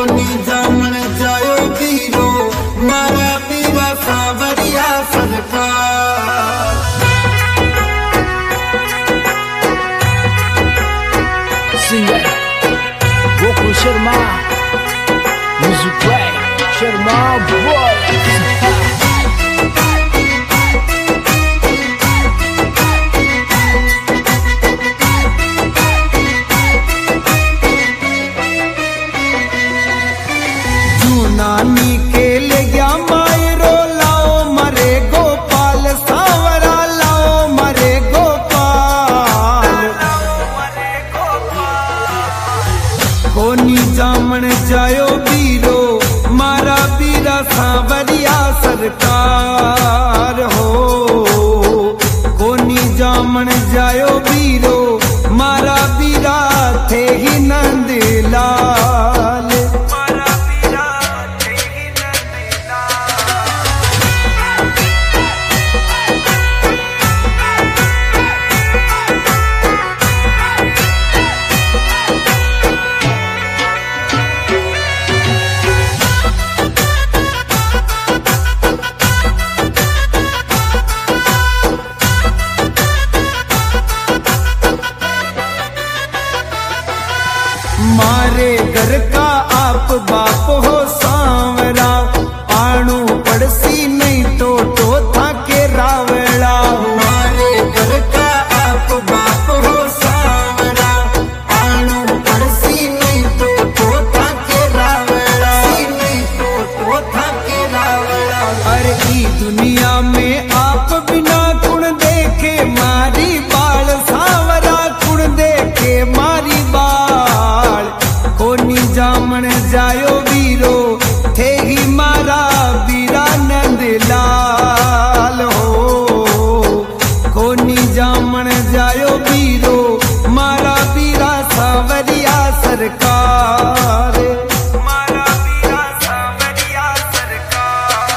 कोनी जामन जायो वीरो मारा पीरा सावरिया सरकार। Singer Goku Sharma, Music Play Sharma Boy। नानी के ले गया मायरो लाओ मरे गोपाल सावरा लाओ मरे गोपाल। कोनी जामन जायो वीरो मारा बीरा सावरिया सरकार हो। कोनी जामन जायो वीरो मारा बीरा थे ही नंदलाल। मारे घर का आप बाप हो सांवरा, आणू पड़सी नहीं तो था के रावड़ा। मारे घर का आप बाप हो सांवरा, आणू पड़सी नहीं तो था के रावड़ा। नहीं तो था के रावड़ा। अरे ई दुनिया में आप बिना कुण देखे मारी बाल सांवरा, कुण देखे मारी बाल। कोनी जामन जायो वीरो थे ही मारा बीरा नंदलाल हो। कोनी जामन जायो वीरो मारा बीरा सावरिया सरकार। मारा बीरा सावरिया सरकार।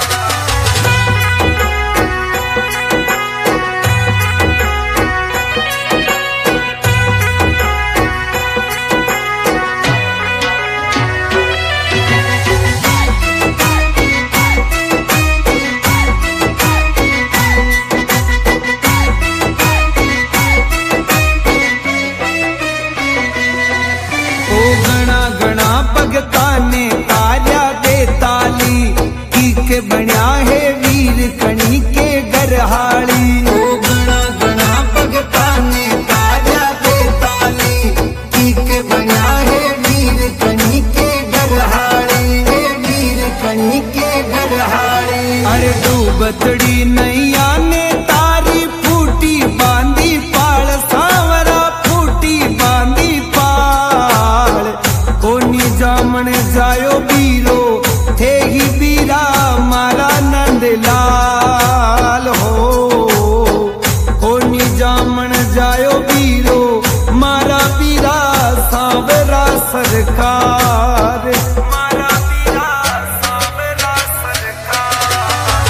भगता ने तार्या दे ताली की के बन्या है वीर कणी के गरहाली। गणा गणा भगता ने तार्या दे ताली की के बन्या है वीर कणी के गरहाली। वीर कणी के गरहाली। अरे डूबतड़ी नैया ने तारी फूटी बांधी पाल सांवरा, फूटी बांधी पाल। कोनी जामन जायो वीरो थे ही बीरा मारा नंदलाल हो। कोनी जामन जायो वीरो मारा बीरा सावरा सरकार। मारा बीरा सावरा सरकार।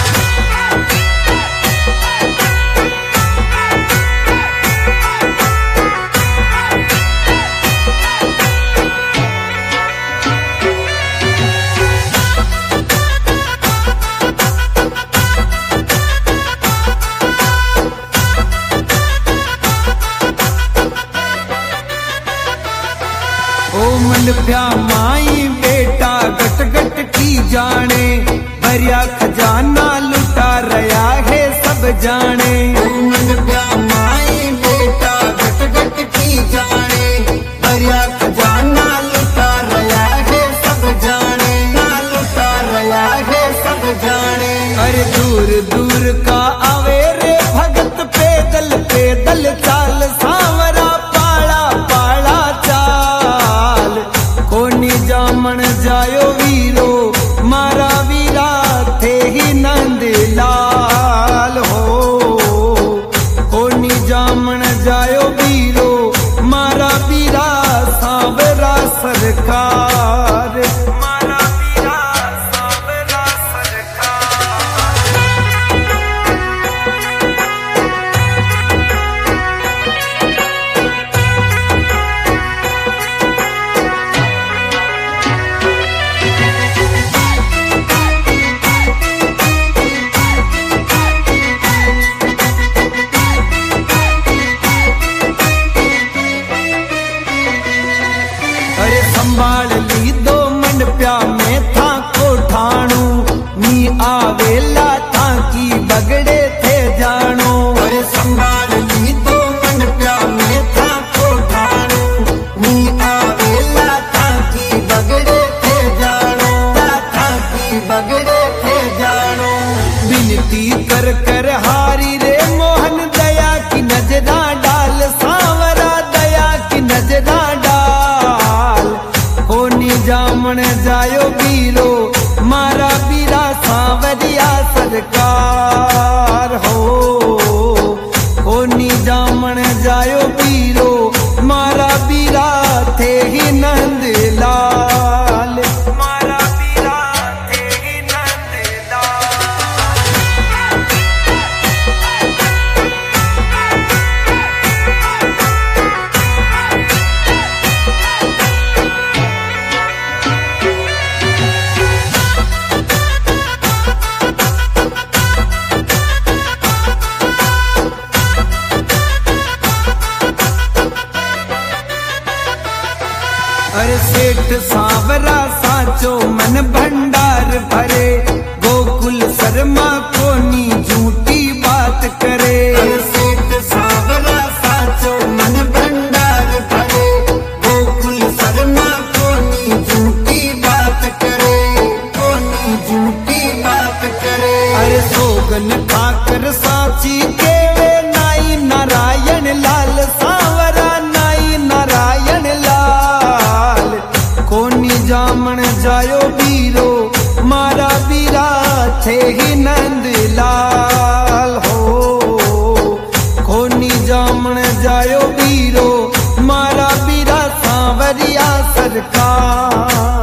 प्या माई बेटा गट गट की जाने, भरिया खजाना लुटा रहा है सब जाने। प्या माई बेटा गट गट की जाने, भरिया खजाना लुटा रहा है सब जाने। लुटा रहा है सब जाने। अरे दूर दूर का आवे रे भगत पैदल पैदल चाल सांवरा, पाला पाला चाल। कोनी जामन जायो वीरो मारा वीरा थे ही नंदलाल हो। संभाल ली दो मन प्या में था कोठाणू नी आवेला था की बगड़े थे जानो। अरे संभाल ली दो मन प्या में था कोठाणू नी आवेला था की बगड़े थे जानो, था की बगड़े थे जानो। विनती कर कर हारी रे मोहन दया की नजरा डाल सांवरा दया की नजरा डाल। कोनी जामन जायो बीरो मारा बीरा सांवरिया सरकार हो। कोनी जामन जायो बीरो मारा बीरा थे ही नंद लाल, मारा बीरा थे ही नंद लाल। अरे सेठ सांवरा साचो मन भंडार भरे गोकुल शर्मा कोनी झूठी बात करे। अरे सेठ सांवरा साचो मन भंडार भरे गोकुल शर्मा कोनी झूठी बात करे, कोनी झूठी बात करे। अरे सोगन खाकर साची केवे नाई नारायण लाल सांवरा नाई नारायण लाल। कोनी जामन जायो बीरो मारा बीरा थे ही नंद लाल हो। कोनी जामन जायो बीरो मारा बीरा सांवरिया सरकार।